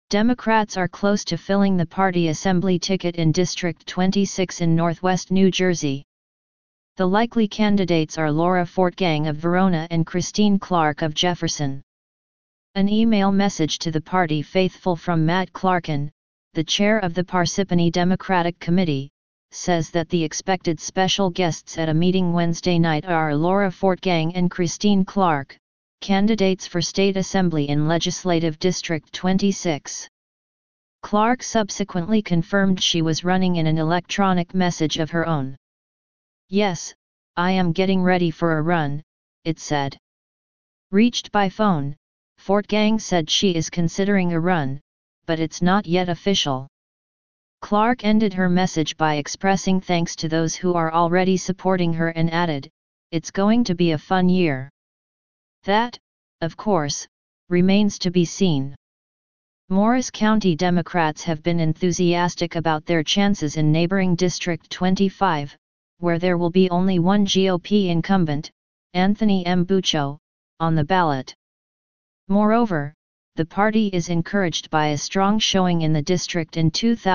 Democrats are close to filling the party assembly ticket in District 26 in northwest New Jersey. The likely candidates are Laura Fortgang of Verona and Christine Clark of Jefferson. An email message to the party faithful from Matt Clarkin, the chair of the Parsippany Democratic Committee, says that the expected special guests at a meeting Wednesday night are Laura Fortgang and Christine Clark, candidates for State Assembly in Legislative District 26. Clark subsequently confirmed she was running in an electronic message of her own. "Yes, I am getting ready for a run," it said. Reached by phone, Fortgang said she is considering a run, but it's not yet official. Clark ended her message by expressing thanks to those who are already supporting her and added, "It's going to be a fun year." That, of course, remains to be seen. Morris County Democrats have been enthusiastic about their chances in neighboring District 25, where there will be only one GOP incumbent, Anthony M. Buccio, on the ballot. Moreover, the party is encouraged by a strong showing in the district in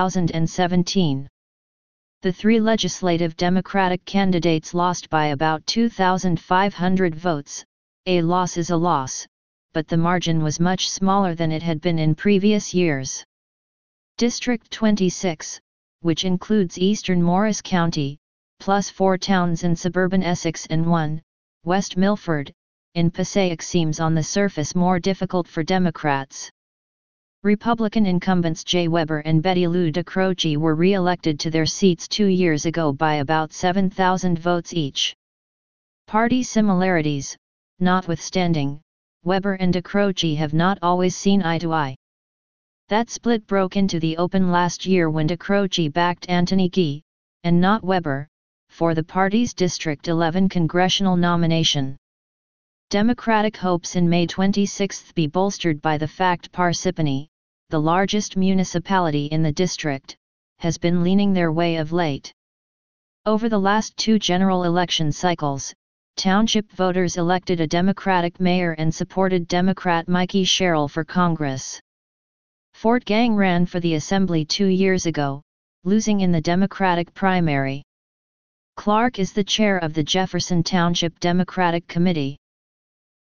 2017. The three legislative Democratic candidates lost by about 2,500 votes. A loss is a loss, but the margin was much smaller than it had been in previous years. District 26, which includes eastern Morris County, plus 4 towns in suburban Essex and 1, West Milford, in Passaic, seems on the surface more difficult for Democrats. Republican incumbents Jay Weber and Betty Lou DeCroce were re-elected to their seats 2 years ago by about 7,000 votes each. Party similarities, notwithstanding, Weber and DeCroce have not always seen eye to eye. That split broke into the open last year when DeCroce backed Anthony Gee, and not Weber, for the party's District 11 congressional nomination. Democratic hopes in May 26 be bolstered by the fact Parsippany, the largest municipality in the district, has been leaning their way of late. Over the last 2 general election cycles, township voters elected a Democratic mayor and supported Democrat Mikey Sherrill for Congress. Fortgang ran for the Assembly 2 years ago, losing in the Democratic primary. Clark is the chair of the Jefferson Township Democratic Committee.